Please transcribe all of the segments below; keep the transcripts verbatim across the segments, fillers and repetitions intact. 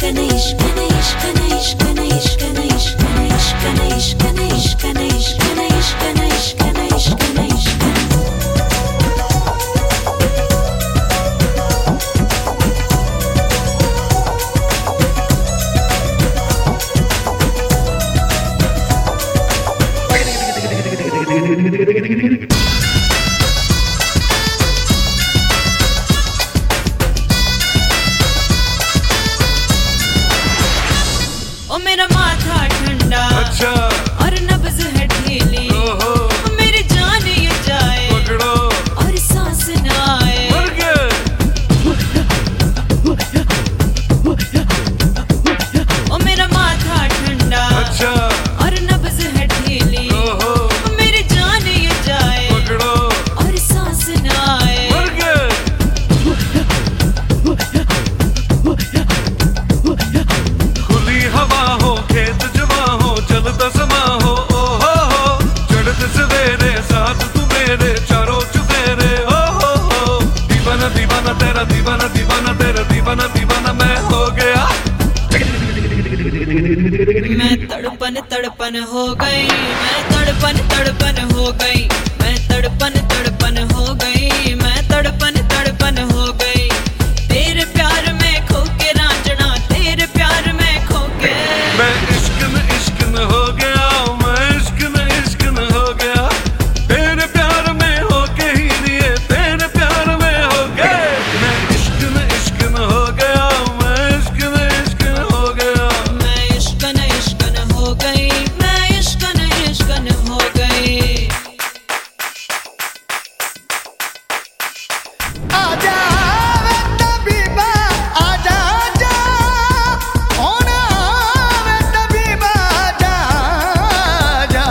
ओ मेरा माथा ठंडा अच्छा और नब्ज है ढीली, मेरी जान ये जाए पकड़ो और सांस न आए। मर गए। ओ मेरा माथा ठंडा अच्छा और नब्ज है ढीली, मेरी जान ये जाए पकड़ो और सांस न आए। मर गए। खुली हवा हो, खेत जवा हो, चलता समा हो, ओ हो हो, चढ़ते सवेरे साथ तू मेरे, चारों चुफेरे, ओ हो हो, दीवाना दीवाना तेरा, दीवाना दीवाना तेरा, दीवाना दीवाना मैं हो गया। मैं तड़पन तड़पन हो गई, मैं तड़पन तड़पन हो गई, मैं तड़पन तड़पन हो गई, मैं तड़पन तड़पन हो गई। तेरे प्यार में खो के रांझना, तेरे प्यार में खो के मैं इश्क न इश्क न हो गया, मैं इश्क न इश्क न हो गया, तेरे प्यार में हो के ही लिए, तेरे प्यार में हो गए। मैं इश्क न इश्क न हो गया, मैं इश्क न इश्क न हो गया। मैं इश्कन इश्कन हो गई, मैं इश्कन इश्कन हो गई। आजा वे तबीबा, आजा आजा, होना वे तबीबा, आजा आजा।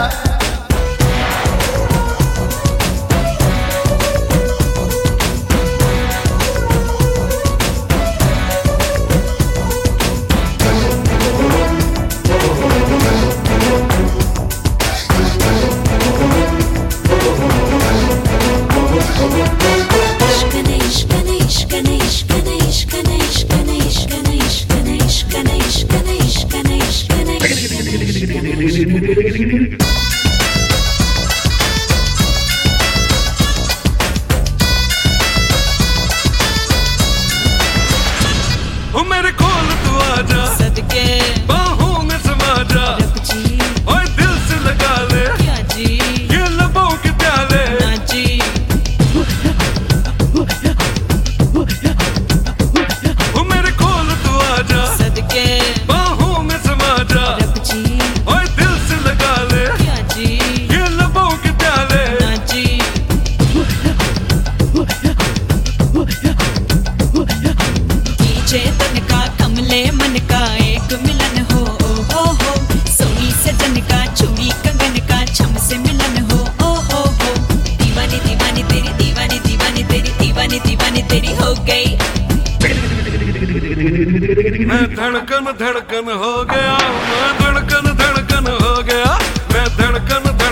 इश्कन इश्कन इश्कन इश्कन इश्कन इश्कन इश्कन इश्कन इश्कन इश्कन इश्कन इश्कन। ओ मेरे कोल तू आजा, सदके बाहों में समा जा, रब जी और दिल से लगा ले क्या जी ये लबों के प्याले। ना जी। ओ मेरे कोल तू आजा, सदके बाहों में समा जा, रब जी और दिल से लगा ले क्या जी ये लबों के प्याले। ना जी। कीजे तन का कमले मन का एक मिलन हो, ओ हो हो, सोनी सजन का चूड़ी कंगन का छम से मिलन हो, ओ हो हो। दीवानी दीवानी तेरी, दीवानी दीवानी तेरी, दीवानी दीवानी तेरी हो गई। मैं धड़कन धड़कन हो गया, मैं धड़कन धड़कन हो गया, मैं धड़कन